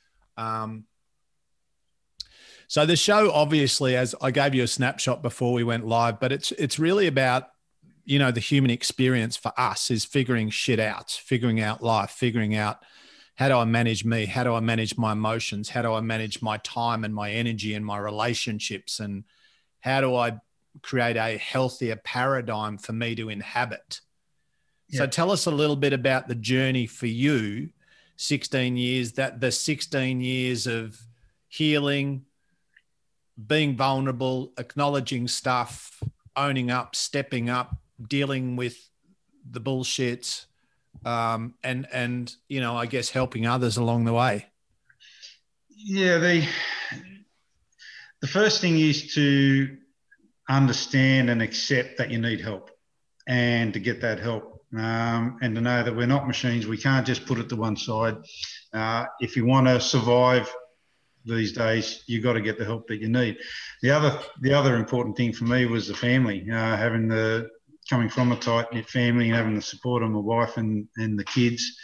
so the show, obviously, as I gave you a snapshot before we went live, but it's really about, you know, the human experience for us is figuring shit out, figuring out life, figuring out how do I manage me? How do I manage my emotions? How do I manage my time and my energy and my relationships? And how do I create a healthier paradigm for me to inhabit? Yeah. So tell us a little bit about the journey for you, 16 years, the 16 years of healing, being vulnerable, acknowledging stuff, owning up, stepping up, dealing with the bullshit, and you know, I guess helping others along the way. Yeah, the first thing is to understand and accept that you need help, and to get that help, and to know that we're not machines. We can't just put it to one side. If you want to survive these days, you got to get the help that you need. The other important thing for me was the family, coming from a tight-knit family and having the support of my wife and the kids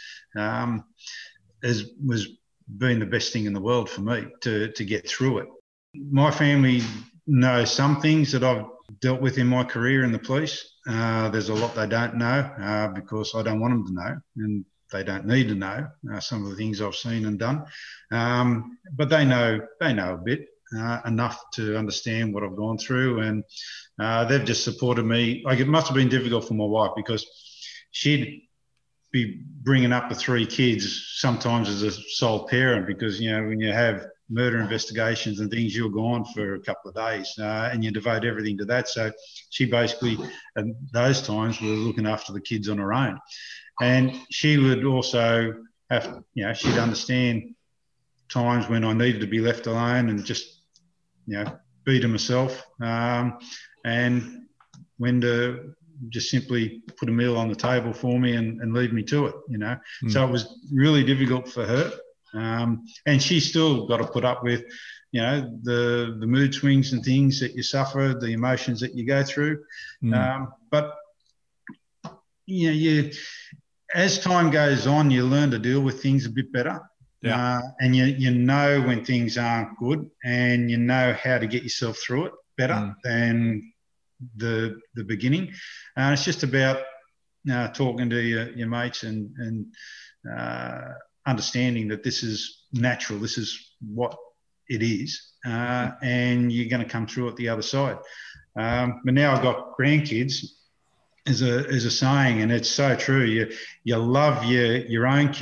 was been the best thing in the world for me to get through it. My family knows some things that I've dealt with in my career in the police. There's a lot they don't know because I don't want them to know, and they don't need to know some of the things I've seen and done. But they know a bit, enough to understand what I've gone through, and they've just supported me. Like, it must have been difficult for my wife because she'd be bringing up the three kids sometimes as a sole parent, because, you know, when you have murder investigations and things, you're gone for a couple of days and you devote everything to that. So she basically, at those times, was looking after the kids on her own. And she would also have, you know, she'd understand times when I needed to be left alone and just, you know, be to myself, and when to just simply put a meal on the table for me and leave me to it, you know. So it was really difficult for her. And she still got to put up with, you know, the mood swings and things that you suffer, the emotions that you go through. But, you know, as time goes on, you learn to deal with things a bit better. Yeah. And you know when things aren't good, and you know how to get yourself through it better than the beginning. It's just about talking to your mates and understanding that this is natural, this is what it is, and you're going to come through it the other side. But now I've got grandkids. Is a saying, and it's so true. You love your own kids,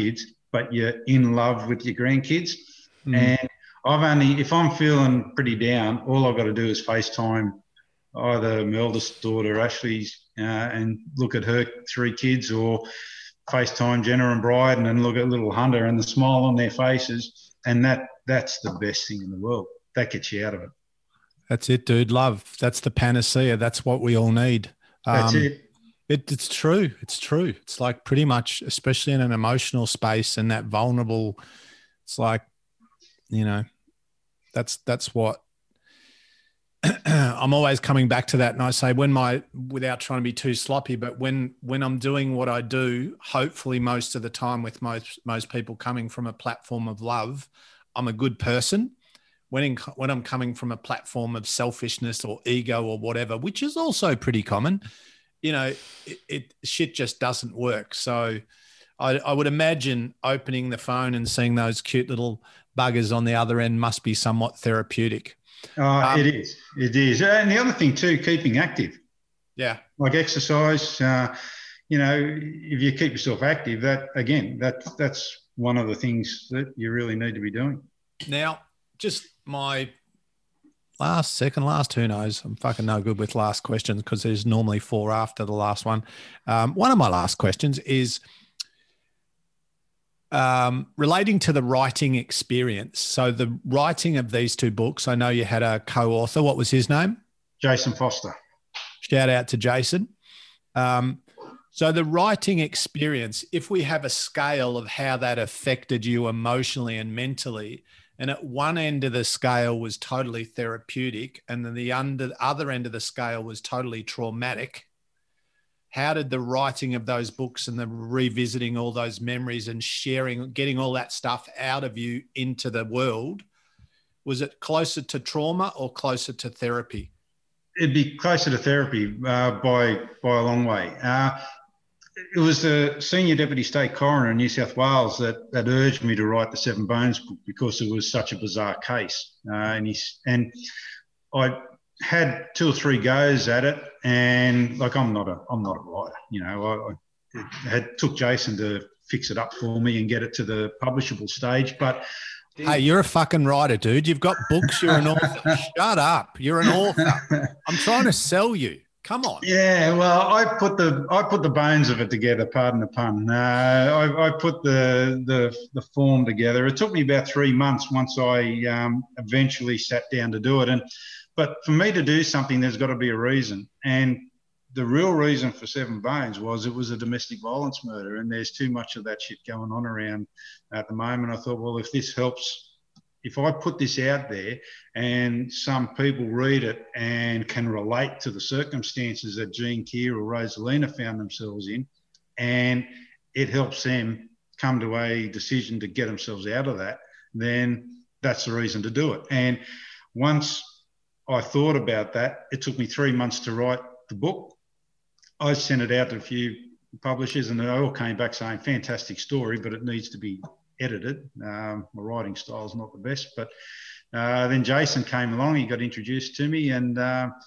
but you're in love with your grandkids. Mm. And if I'm feeling pretty down, all I've got to do is FaceTime either my eldest daughter, Ashley, and look at her 3 kids, or FaceTime Jenna and Bryden and look at little Hunter and the smile on their faces. And that's the best thing in the world. That gets you out of it. That's it, dude. Love. That's the panacea. That's what we all need. That's it. It's true. It's true. It's like pretty much, especially in an emotional space and that vulnerable, it's like, you know, that's what I'm always coming back to that. And I say without trying to be too sloppy, but when I'm doing what I do, hopefully most of the time with most people coming from a platform of love, I'm a good person. When I'm coming from a platform of selfishness or ego or whatever, which is also pretty common, you know, shit just doesn't work. So I would imagine opening the phone and seeing those cute little buggers on the other end must be somewhat therapeutic. It is. It is. And the other thing too, keeping active. Yeah. Like exercise, you know, if you keep yourself active, that's one of the things that you really need to be doing. Now, just my last, who knows? I'm fucking no good with last questions because there's normally 4 after the last one. One of my last questions is relating to the writing experience. So the writing of these 2 books, I know you had a co-author. What was his name? Jason Foster. Shout out to Jason. So the writing experience, if we have a scale of how that affected you emotionally and mentally, and at one end of the scale was totally therapeutic, and then the other end of the scale was totally traumatic, how did the writing of those books and the revisiting all those memories and sharing, getting all that stuff out of you into the world, was it closer to trauma or closer to therapy? It'd be closer to therapy by a long way. It was the Senior Deputy State Coroner in New South Wales that urged me to write the Seven Bones book because it was such a bizarre case. And I had 2 or 3 goes at it, and like I'm not a writer, you know. I took Jason to fix it up for me and get it to the publishable stage, but. Hey, you're a fucking writer, dude. You've got books. You're an author. Shut up. You're an author. I'm trying to sell you. Come on. Yeah, well, I put the bones of it together. Pardon the pun. I put the form together. It took me about 3 months once I eventually sat down to do it. But for me to do something, there's got to be a reason. And the real reason for Seven Bones was it was a domestic violence murder, and there's too much of that shit going on around at the moment. I thought, well, if this helps, if I put this out there and some people read it and can relate to the circumstances that Jean Keir or Rosalina found themselves in, and it helps them come to a decision to get themselves out of that, then that's the reason to do it. And once I thought about that, it took me 3 months to write the book. I sent it out to a few publishers and they all came back saying, fantastic story, but it needs to be edited. My writing style is not the best, but then Jason came along, he got introduced to me, and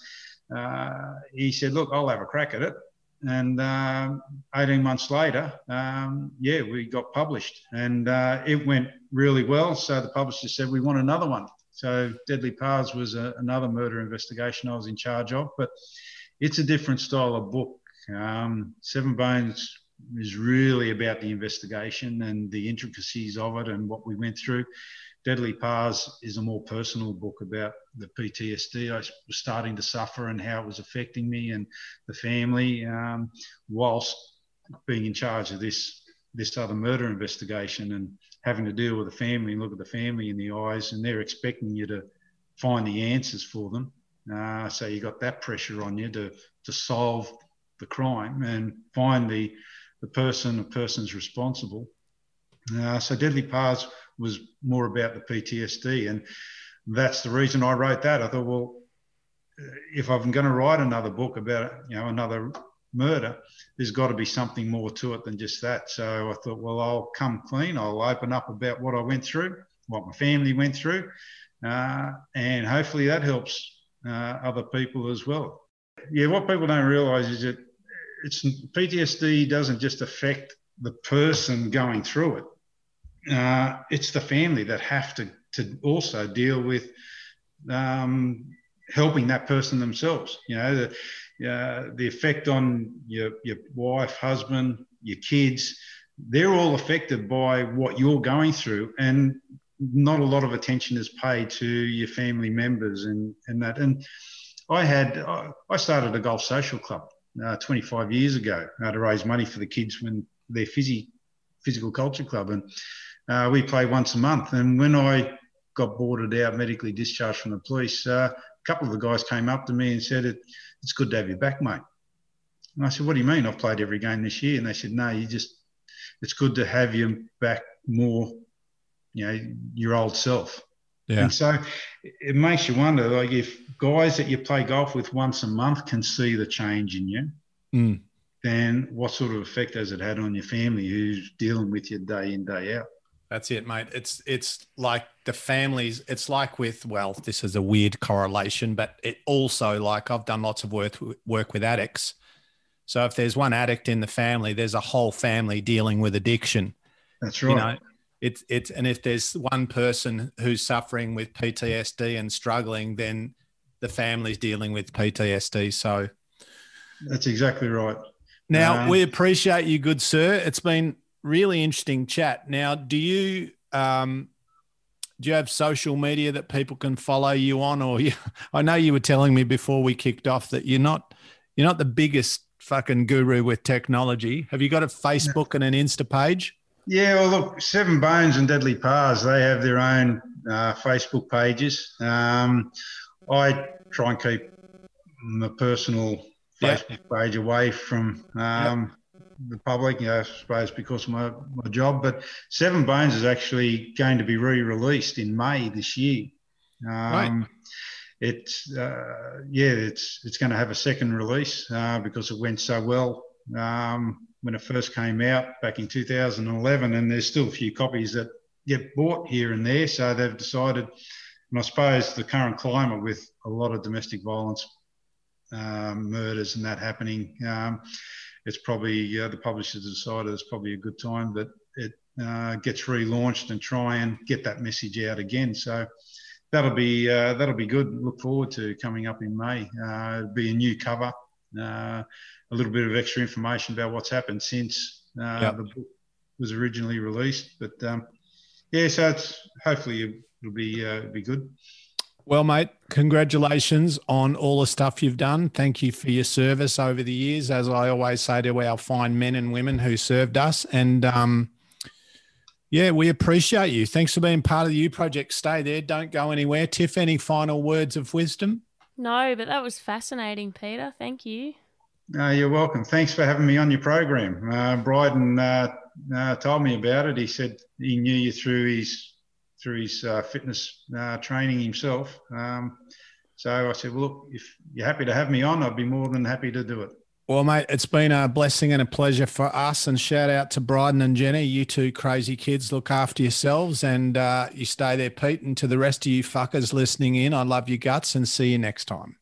he said, look, I'll have a crack at it. And 18 months later, we got published, and it went really well. So the publisher said, we want another one. So Deadly Paths was another murder investigation I was in charge of, but it's a different style of book. Seven Bones is really about the investigation and the intricacies of it and what we went through. Deadly Paths is a more personal book about the PTSD I was starting to suffer and how it was affecting me and the family, whilst being in charge of this other murder investigation and having to deal with the family and look at the family in the eyes, and they're expecting you to find the answers for them. So you got that pressure on you to solve the crime and find the person's responsible. So Deadly Paths was more about the PTSD, and that's the reason I wrote that. I thought, well, if I'm going to write another book about, another murder, there's got to be something more to it than just that. So I thought, well, I'll come clean. I'll open up about what I went through, what my family went through, and hopefully that helps other people as well. Yeah, what people don't realise is that PTSD doesn't just affect the person going through it. it's the family that have to also deal with helping that person themselves. The effect on your wife, husband, your kids, they're all affected by what you're going through, and not a lot of attention is paid to your family members and that. And I started a golf social club 25 years ago to raise money for the kids when their physical culture club, and we play once a month. And when I got boarded out, medically discharged from the police, a couple of the guys came up to me and said, "It's good to have you back, mate." And I said, "What do you mean? I've played every game this year." And they said, "No, it's good to have you back more, your old self." Yeah. And so it makes you wonder, like, if guys that you play golf with once a month can see the change in you, then what sort of effect has it had on your family who's dealing with you day in, day out? That's it, mate. It's like the families, it's like with, well, this is a weird correlation, but it also, like, I've done lots of work with addicts. So if there's one addict in the family, there's a whole family dealing with addiction. That's right. And if there's one person who's suffering with PTSD and struggling, then the family's dealing with PTSD. So that's exactly right. Now, we appreciate you, good sir. It's been really interesting chat. Now, do you have social media that people can follow you on? Or I know you were telling me before we kicked off that you're not the biggest fucking guru with technology. Have you got a Facebook and an Insta page? Yeah, well, look, Seven Bones and Deadly Pars, they have their own Facebook pages. I try and keep my personal Facebook page away from the public, I suppose, because of my job. But Seven Bones is actually going to be re-released in May this year. Right. It's going to have a second release because it went so well when it first came out back in 2011, and there's still a few copies that get bought here and there. So they've decided, and I suppose the current climate with a lot of domestic violence, murders and that happening, it's probably the publishers decided it's probably a good time that it gets relaunched and try and get that message out again. So that'll be good. Look forward to coming up in May. It'll be a new cover, a little bit of extra information about what's happened since the book was originally released. But so it's hopefully it'll be good. Well, mate, congratulations on all the stuff you've done. Thank you for your service over the years, as I always say to our fine men and women who served us. And we appreciate you. Thanks for being part of the U Project. Stay there. Don't go anywhere. Tiff, any final words of wisdom? No, but that was fascinating, Peter. Thank you. You're welcome. Thanks for having me on your program. Bryden told me about it. He said he knew you through his fitness training himself. So I said, well, look, if you're happy to have me on, I'd be more than happy to do it. Well, mate, it's been a blessing and a pleasure for us. And shout out to Bryden and Jenny. You two crazy kids, look after yourselves, and you stay there, Pete. And to the rest of you fuckers listening in, I love you guts, and see you next time.